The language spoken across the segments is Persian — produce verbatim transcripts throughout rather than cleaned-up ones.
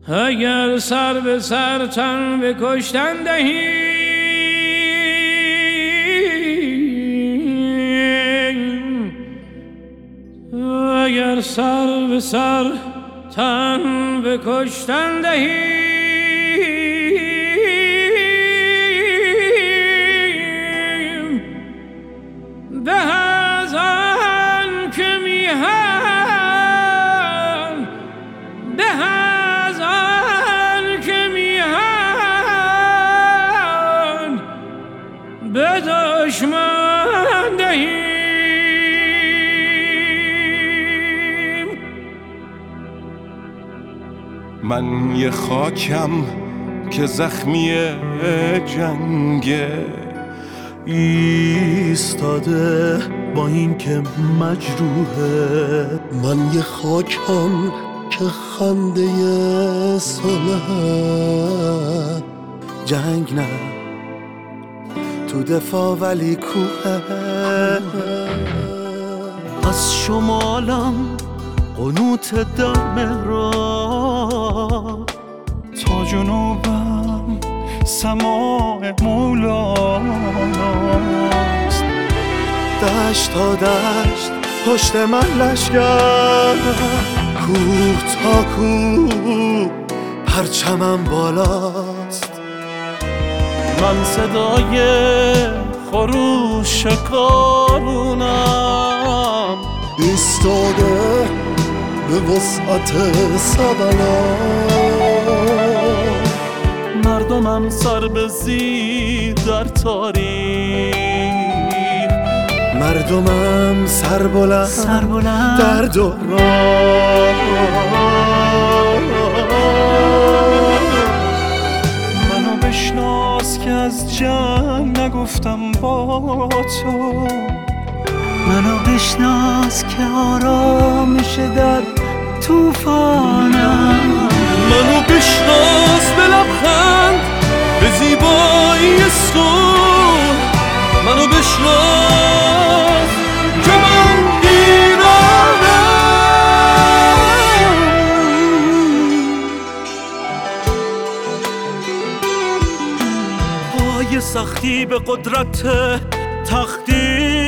اگر سر به سر تن به کشتن دهیم، اگر سر به سر تن به کشتن دهیم، به از آن که میهن، به از آن که میهن به دشمن دهیم. من یه خاکم که زخمی جنگه، ایستاده با این که مجروحه. من یه خاکم که خنده صلحه، جنگ نه تو دفاع ولی کوه. از شمالم قنوت در مهراب، تا جنوبم سماع مولاست. دشت تا دشت پشت من لشگر، کوه تا کوه پرچمم بالاست. من صدای خروش کارونم، ایستاده به وسعت سبلا. مردمم سر به زیر در تاریخ، مردمم سر بلند, سر بلند در دوران. منو بشناس که از جنگ نگفتم با تو، منو بشناس که آرامش در توفانم. منو بشناس به لبخند به زیبایی صبح، منو بشناس که من ایرانم. پای سختی به قدرت تختی،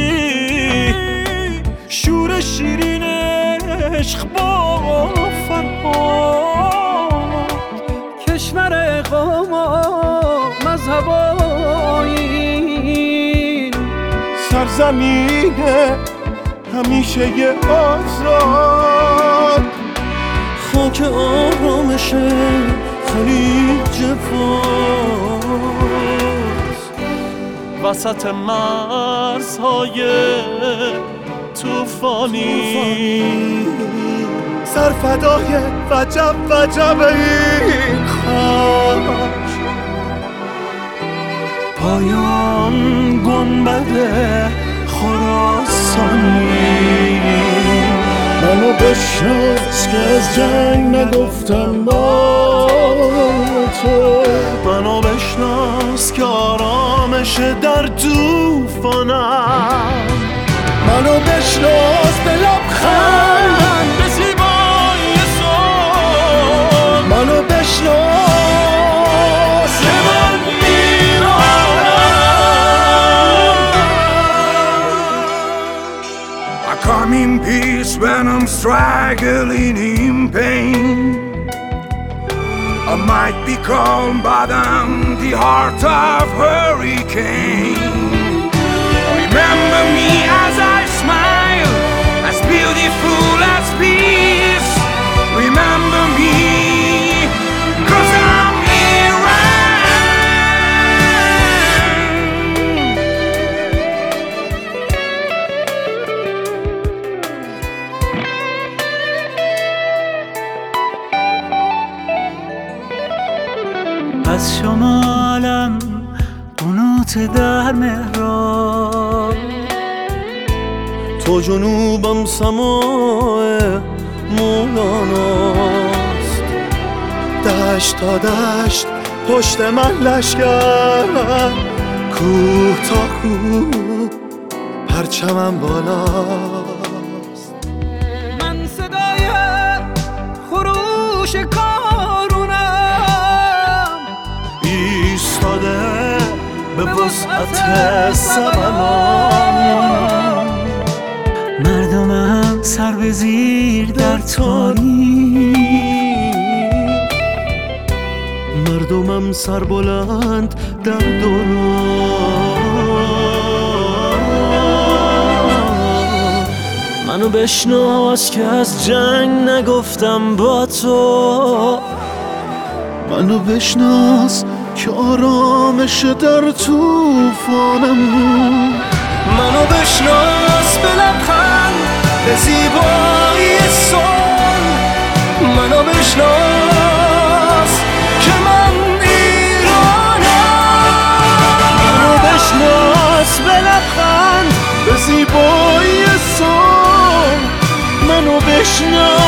شور شیرین عشق با فرهاد. کشور قوم و مذهب و آیین، سرزمین همیشه ی آزاد. خاک آرامش خلیج فارس، وسط مرزهای توفانی. سرفدای وجب وجب این خاک، پایان گنبد خراسانی. منو بشناس که از جنگ نگفتم با تو، منو بشناس که آرامش در توفانم. منو بشناس به لبخند به زیبایی صبح، منو بشناس که من ایرانم. I come in peace when I'm struggling in pain. I might be calm but I'm the heart of hurricane. Remember me as I smile, as beautiful as peace. Remember me, 'cause I'm از شمالم قنوت در مهراب، تو جنوبم سماع مولاناست. دشت تا دشت پشت من لشگر، کوه تا کوه پرچمم بالاست. من صدای خروش کار وسعت سمنان. مردمم سر به زیر در تاریک، مردمم سر بلند در دوران. منو بشناس که از جنگ نگفتم با تو، منو بشناس که آرامش در توفانم. منو بشناس به لبخند، به زیبایی سون. منو بشناس که من ایرانم. منو بشناس به لبخند، به زیبایی سون. منو بشناس